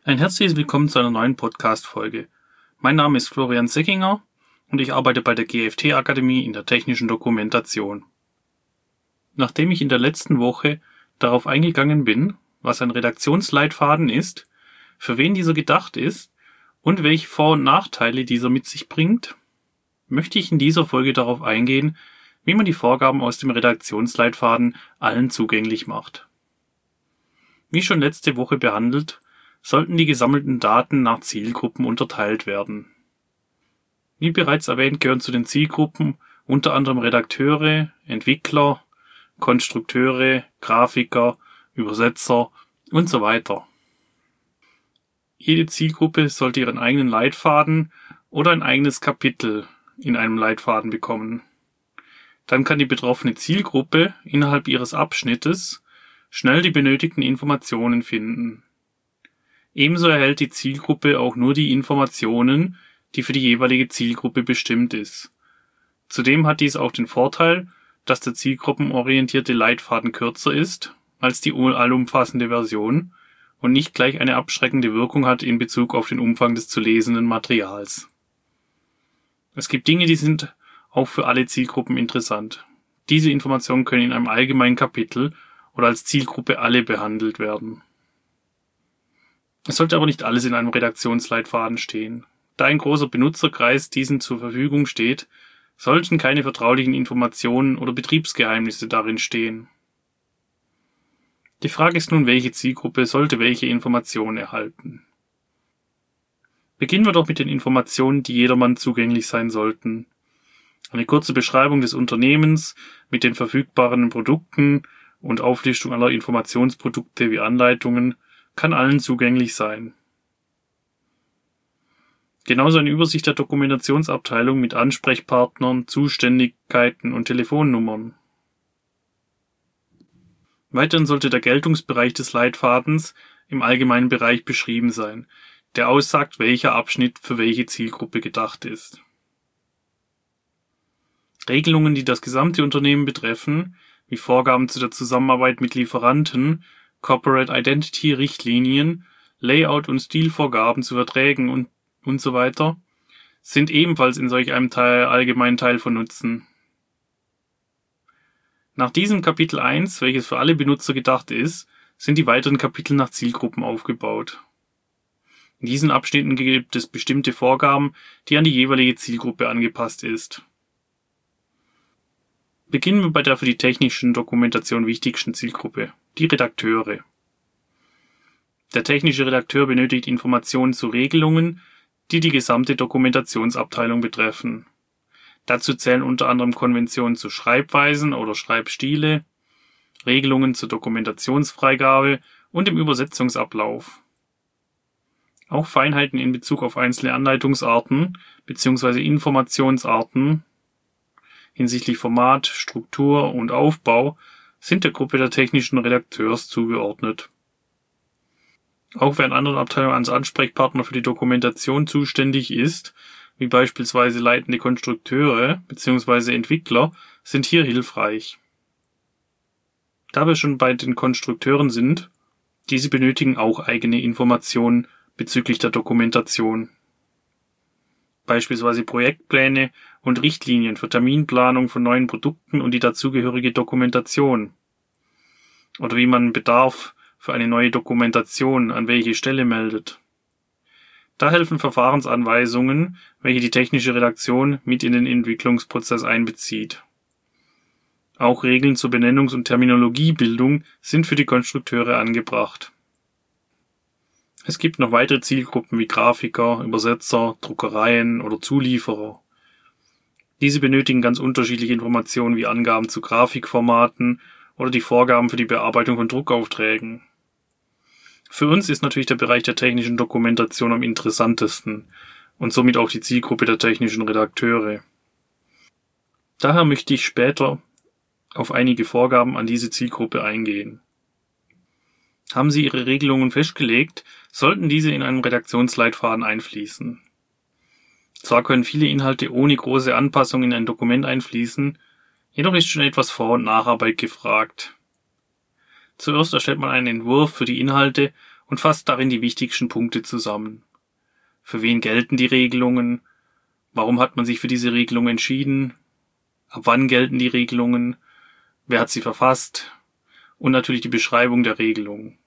Ein herzliches Willkommen zu einer neuen Podcast-Folge. Mein Name ist Florian Seckinger und ich arbeite bei der GFT-Akademie in der technischen Dokumentation. Nachdem ich in der letzten Woche darauf eingegangen bin, was ein Redaktionsleitfaden ist, für wen dieser gedacht ist und welche Vor- und Nachteile dieser mit sich bringt, möchte ich in dieser Folge darauf eingehen, wie man die Vorgaben aus dem Redaktionsleitfaden allen zugänglich macht. Wie schon letzte Woche behandelt, sollten die gesammelten Daten nach Zielgruppen unterteilt werden. Wie bereits erwähnt, gehören zu den Zielgruppen unter anderem Redakteure, Entwickler, Konstrukteure, Grafiker, Übersetzer und so weiter. Jede Zielgruppe sollte ihren eigenen Leitfaden oder ein eigenes Kapitel in einem Leitfaden bekommen. Dann kann die betroffene Zielgruppe innerhalb ihres Abschnittes schnell die benötigten Informationen finden. Ebenso erhält die Zielgruppe auch nur die Informationen, die für die jeweilige Zielgruppe bestimmt ist. Zudem hat dies auch den Vorteil, dass der zielgruppenorientierte Leitfaden kürzer ist als die allumfassende Version und nicht gleich eine abschreckende Wirkung hat in Bezug auf den Umfang des zu lesenden Materials. Es gibt Dinge, die sind auch für alle Zielgruppen interessant. Diese Informationen können in einem allgemeinen Kapitel oder als Zielgruppe alle behandelt werden. Es sollte aber nicht alles in einem Redaktionsleitfaden stehen. Da ein großer Benutzerkreis diesen zur Verfügung steht, sollten keine vertraulichen Informationen oder Betriebsgeheimnisse darin stehen. Die Frage ist nun, welche Zielgruppe sollte welche Informationen erhalten? Beginnen wir doch mit den Informationen, die jedermann zugänglich sein sollten. Eine kurze Beschreibung des Unternehmens mit den verfügbaren Produkten und Auflistung aller Informationsprodukte wie Anleitungen kann allen zugänglich sein. Genauso eine Übersicht der Dokumentationsabteilung mit Ansprechpartnern, Zuständigkeiten und Telefonnummern. Weiterhin sollte der Geltungsbereich des Leitfadens im allgemeinen Bereich beschrieben sein, der aussagt, welcher Abschnitt für welche Zielgruppe gedacht ist. Regelungen, die das gesamte Unternehmen betreffen, wie Vorgaben zu der Zusammenarbeit mit Lieferanten, Corporate Identity Richtlinien, Layout und Stilvorgaben zu Verträgen und so weiter, sind ebenfalls in solch einem allgemeinen Teil von Nutzen. Nach diesem Kapitel 1, welches für alle Benutzer gedacht ist, sind die weiteren Kapitel nach Zielgruppen aufgebaut. In diesen Abschnitten gibt es bestimmte Vorgaben, die an die jeweilige Zielgruppe angepasst ist. Beginnen wir bei der für die technische Dokumentation wichtigsten Zielgruppe, die Redakteure. Der technische Redakteur benötigt Informationen zu Regelungen, die die gesamte Dokumentationsabteilung betreffen. Dazu zählen unter anderem Konventionen zu Schreibweisen oder Schreibstile, Regelungen zur Dokumentationsfreigabe und dem Übersetzungsablauf. Auch Feinheiten in Bezug auf einzelne Anleitungsarten bzw. Informationsarten hinsichtlich Format, Struktur und Aufbau sind der Gruppe der technischen Redakteurs zugeordnet. Auch wer in anderen Abteilungen als Ansprechpartner für die Dokumentation zuständig ist, wie beispielsweise leitende Konstrukteure bzw. Entwickler, sind hier hilfreich. Da wir schon bei den Konstrukteuren sind, diese benötigen auch eigene Informationen bezüglich der Dokumentation. Beispielsweise Projektpläne und Richtlinien für Terminplanung von neuen Produkten und die dazugehörige Dokumentation. Oder wie man Bedarf für eine neue Dokumentation an welche Stelle meldet. Da helfen Verfahrensanweisungen, welche die technische Redaktion mit in den Entwicklungsprozess einbezieht. Auch Regeln zur Benennungs- und Terminologiebildung sind für die Konstrukteure angebracht. Es gibt noch weitere Zielgruppen wie Grafiker, Übersetzer, Druckereien oder Zulieferer. Diese benötigen ganz unterschiedliche Informationen wie Angaben zu Grafikformaten oder die Vorgaben für die Bearbeitung von Druckaufträgen. Für uns ist natürlich der Bereich der technischen Dokumentation am interessantesten und somit auch die Zielgruppe der technischen Redakteure. Daher möchte ich später auf einige Vorgaben an diese Zielgruppe eingehen. Haben Sie Ihre Regelungen festgelegt, sollten diese in einen Redaktionsleitfaden einfließen. Zwar können viele Inhalte ohne große Anpassungen in ein Dokument einfließen, jedoch ist schon etwas Vor- und Nacharbeit gefragt. Zuerst erstellt man einen Entwurf für die Inhalte und fasst darin die wichtigsten Punkte zusammen. Für wen gelten die Regelungen? Warum hat man sich für diese Regelung entschieden? Ab wann gelten die Regelungen? Wer hat sie verfasst? Und natürlich die Beschreibung der Regelung.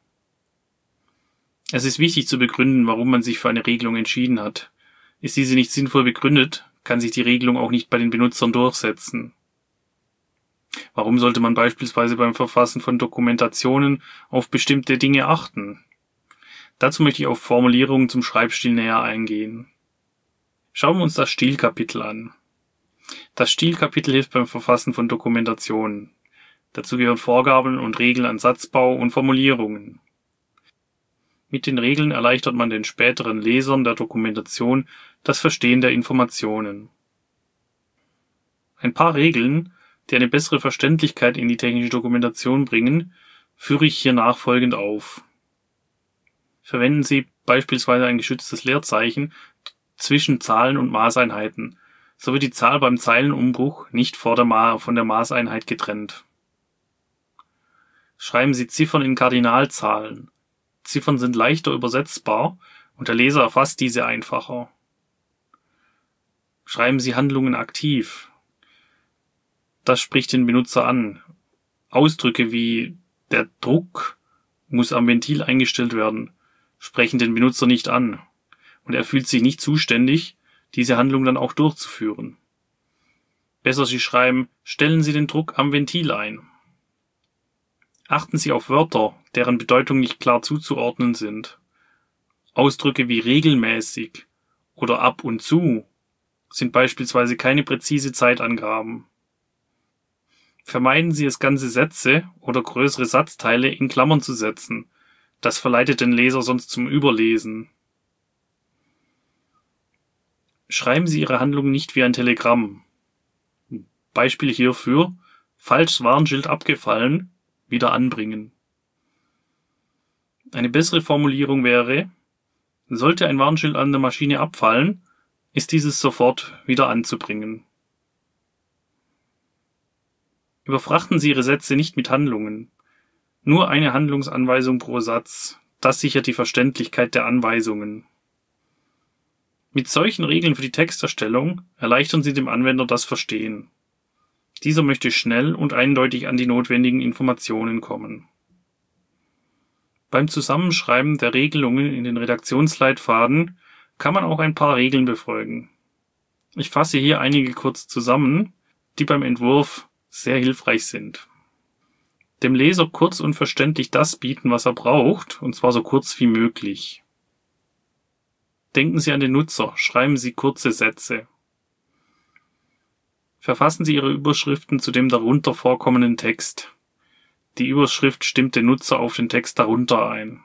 Es ist wichtig zu begründen, warum man sich für eine Regelung entschieden hat. Ist diese nicht sinnvoll begründet, kann sich die Regelung auch nicht bei den Benutzern durchsetzen. Warum sollte man beispielsweise beim Verfassen von Dokumentationen auf bestimmte Dinge achten? Dazu möchte ich auf Formulierungen zum Schreibstil näher eingehen. Schauen wir uns das Stilkapitel an. Das Stilkapitel hilft beim Verfassen von Dokumentationen. Dazu gehören Vorgaben und Regeln an Satzbau und Formulierungen. Mit den Regeln erleichtert man den späteren Lesern der Dokumentation das Verstehen der Informationen. Ein paar Regeln, die eine bessere Verständlichkeit in die technische Dokumentation bringen, führe ich hier nachfolgend auf. Verwenden Sie beispielsweise ein geschütztes Leerzeichen zwischen Zahlen und Maßeinheiten, so wird die Zahl beim Zeilenumbruch nicht von der Maßeinheit getrennt. Schreiben Sie Ziffern in Kardinalzahlen. Ziffern sind leichter übersetzbar und der Leser erfasst diese einfacher. Schreiben Sie Handlungen aktiv. Das spricht den Benutzer an. Ausdrücke wie der Druck muss am Ventil eingestellt werden, sprechen den Benutzer nicht an und er fühlt sich nicht zuständig, diese Handlung dann auch durchzuführen. Besser Sie schreiben, stellen Sie den Druck am Ventil ein. Achten Sie auf Wörter, deren Bedeutung nicht klar zuzuordnen sind. Ausdrücke wie regelmäßig oder ab und zu sind beispielsweise keine präzise Zeitangaben. Vermeiden Sie es, ganze Sätze oder größere Satzteile in Klammern zu setzen. Das verleitet den Leser sonst zum Überlesen. Schreiben Sie Ihre Handlung nicht wie ein Telegramm. Beispiel hierfür: falsch Warnschild abgefallen, wieder anbringen. Eine bessere Formulierung wäre: sollte ein Warnschild an der Maschine abfallen, ist dieses sofort wieder anzubringen. Überfrachten Sie Ihre Sätze nicht mit Handlungen. Nur eine Handlungsanweisung pro Satz. Das sichert die Verständlichkeit der Anweisungen. Mit solchen Regeln für die Texterstellung erleichtern Sie dem Anwender das Verstehen. Dieser möchte schnell und eindeutig an die notwendigen Informationen kommen. Beim Zusammenschreiben der Regelungen in den Redaktionsleitfaden kann man auch ein paar Regeln befolgen. Ich fasse hier einige kurz zusammen, die beim Entwurf sehr hilfreich sind. Dem Leser kurz und verständlich das bieten, was er braucht, und zwar so kurz wie möglich. Denken Sie an den Nutzer, schreiben Sie kurze Sätze. Verfassen Sie Ihre Überschriften zu dem darunter vorkommenden Text. Die Überschrift stimmt den Nutzer auf den Text darunter ein.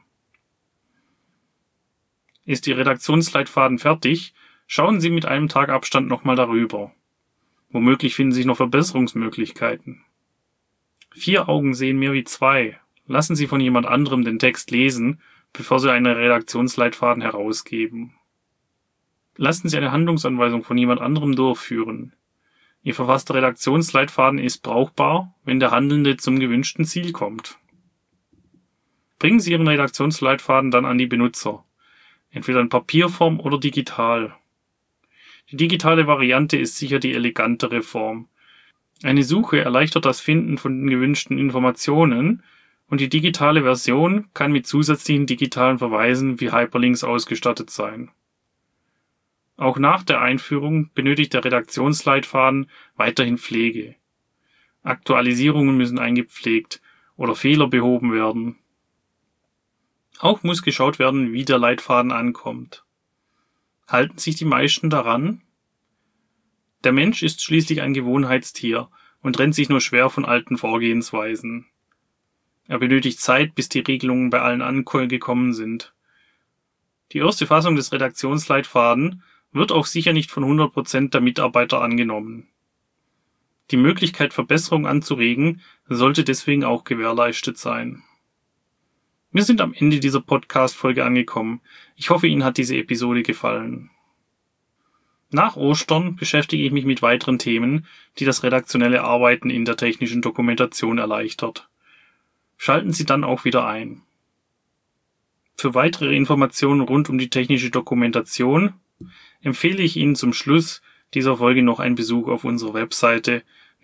Ist Ihr Redaktionsleitfaden fertig, schauen Sie mit einem Tag Abstand nochmal darüber. Womöglich finden sich noch Verbesserungsmöglichkeiten. 4 Augen sehen mehr wie 2. Lassen Sie von jemand anderem den Text lesen, bevor Sie einen Redaktionsleitfaden herausgeben. Lassen Sie eine Handlungsanweisung von jemand anderem durchführen. Ihr verfasster Redaktionsleitfaden ist brauchbar, wenn der Handelnde zum gewünschten Ziel kommt. Bringen Sie Ihren Redaktionsleitfaden dann an die Benutzer, entweder in Papierform oder digital. Die digitale Variante ist sicher die elegantere Form. Eine Suche erleichtert das Finden von den gewünschten Informationen und die digitale Version kann mit zusätzlichen digitalen Verweisen wie Hyperlinks ausgestattet sein. Auch nach der Einführung benötigt der Redaktionsleitfaden weiterhin Pflege. Aktualisierungen müssen eingepflegt oder Fehler behoben werden. Auch muss geschaut werden, wie der Leitfaden ankommt. Halten sich die meisten daran? Der Mensch ist schließlich ein Gewohnheitstier und trennt sich nur schwer von alten Vorgehensweisen. Er benötigt Zeit, bis die Regelungen bei allen angekommen sind. Die erste Fassung des Redaktionsleitfaden wird auch sicher nicht von 100% der Mitarbeiter angenommen. Die Möglichkeit, Verbesserungen anzuregen, sollte deswegen auch gewährleistet sein. Wir sind am Ende dieser Podcast-Folge angekommen. Ich hoffe, Ihnen hat diese Episode gefallen. Nach Ostern beschäftige ich mich mit weiteren Themen, die das redaktionelle Arbeiten in der technischen Dokumentation erleichtert. Schalten Sie dann auch wieder ein. Für weitere Informationen rund um die technische Dokumentation empfehle ich Ihnen zum Schluss dieser Folge noch einen Besuch auf unserer Webseite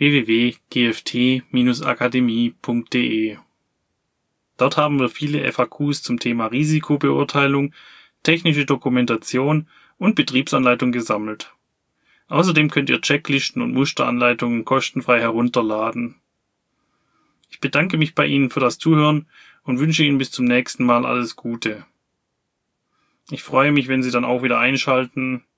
www.gft-akademie.de. Dort haben wir viele FAQs zum Thema Risikobeurteilung, technische Dokumentation und Betriebsanleitung gesammelt. Außerdem könnt ihr Checklisten und Musteranleitungen kostenfrei herunterladen. Ich bedanke mich bei Ihnen für das Zuhören und wünsche Ihnen bis zum nächsten Mal alles Gute. Ich freue mich, wenn Sie dann auch wieder einschalten.